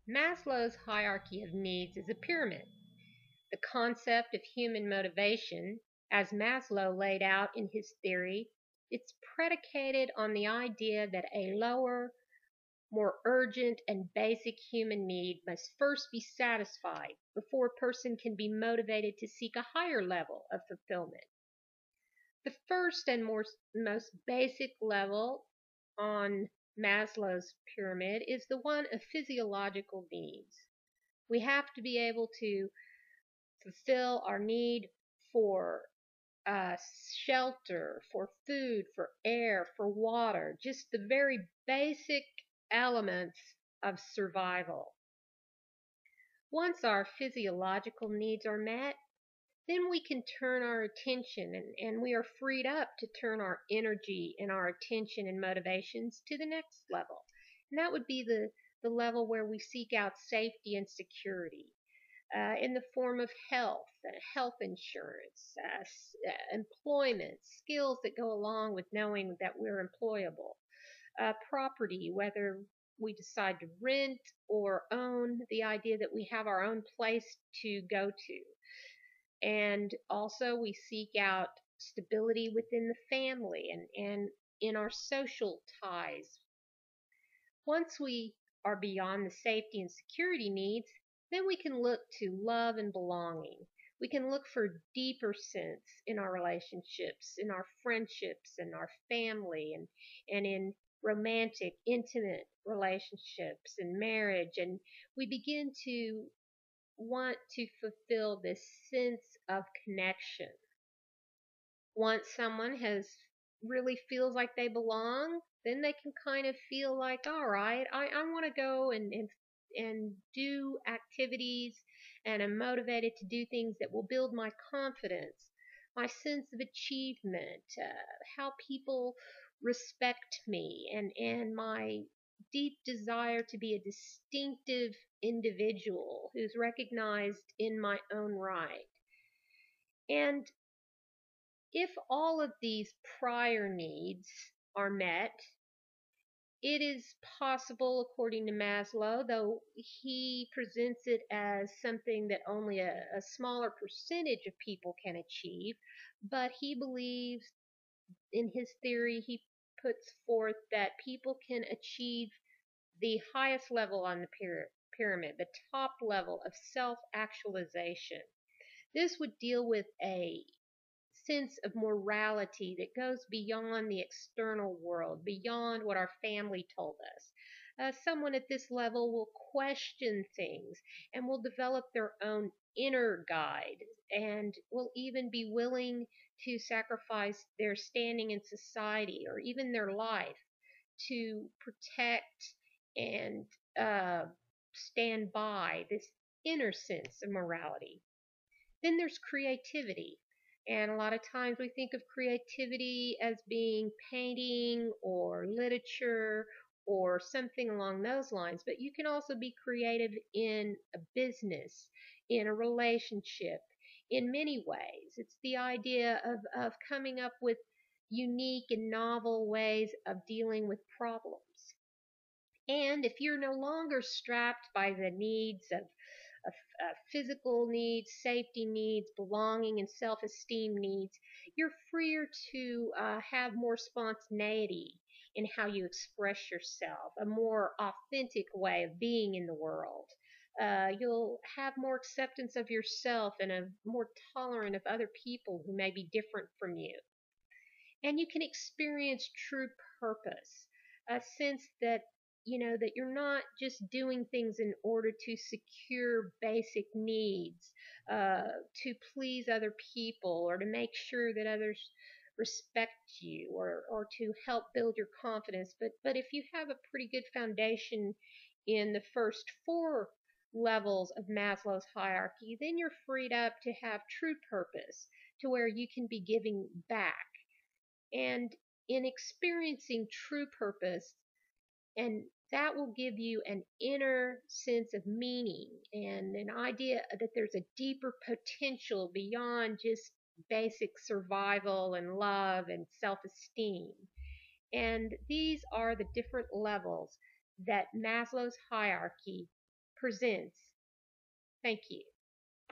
Maslow's hierarchy of needs is a pyramid. The concept of human motivation, as Maslow laid out in his theory, it's predicated on the idea that a lower, more urgent and basic human need must first be satisfied before a person can be motivated to seek a higher level of fulfillment. The first and most basic level on Maslow's pyramid is the one of physiological needs. We have to be able to fulfill our need for uh, shelter, for food, for air, for water, just the very basic elements of survival. Once our physiological needs are met, then we can turn our attention and we are freed up to turn our energy and our attention and motivations to the next level. And that would be the level where we seek out safety and security in the form of health insurance, employment, skills that go along with knowing that we're employable, property, whether we decide to rent or own, the idea that we have our own place to go to. And also, we seek out stability within the family and in our social ties. Once we are beyond the safety and security needs, then we can look to love and belonging. We can look for deeper sense in our relationships, in our friendships, in our family, and in romantic, intimate relationships and marriage. And we begin to want to fulfill this sense of connection. Once someone has really feels like they belong, then they can kind of feel like, all right, I want to go and do activities, and I'm motivated to do things that will build my confidence, my sense of achievement, how people respect me, and my deep desire to be a distinctive individual who's recognized in my own right. And if all of these prior needs are met, it is possible, according to Maslow, though he presents it as something that only a smaller percentage of people can achieve, but he believes in his theory, he puts forth that people can achieve the highest level on the pyramid, the top level of self actualization. This would deal with a sense of morality that goes beyond the external world, beyond what our family told us. Someone at this level will question things and will develop their own inner guide and will even be willing to sacrifice their standing in society or even their life to protect and stand by this inner sense of morality. Then there's creativity. And a lot of times we think of creativity as being painting or literature or something along those lines. But you can also be creative in a business, in a relationship, in many ways. It's the idea of coming up with unique and novel ways of dealing with problems. And if you're no longer strapped by the needs of physical needs, safety needs, belonging, and self esteem needs, you're freer to have more spontaneity in how you express yourself, a more authentic way of being in the world. You'll have more acceptance of yourself and a more tolerant of other people who may be different from you. And you can experience true purpose, a sense that that you're not just doing things in order to secure basic needs, to please other people or to make sure that others respect you or to help build your confidence. But if you have a pretty good foundation in the first four levels of Maslow's hierarchy, then you're freed up to have true purpose, to where you can be giving back. And in experiencing true purpose, and that will give you an inner sense of meaning and an idea that there's a deeper potential beyond just basic survival and love and self esteem. And these are the different levels that Maslow's hierarchy presents. Thank you.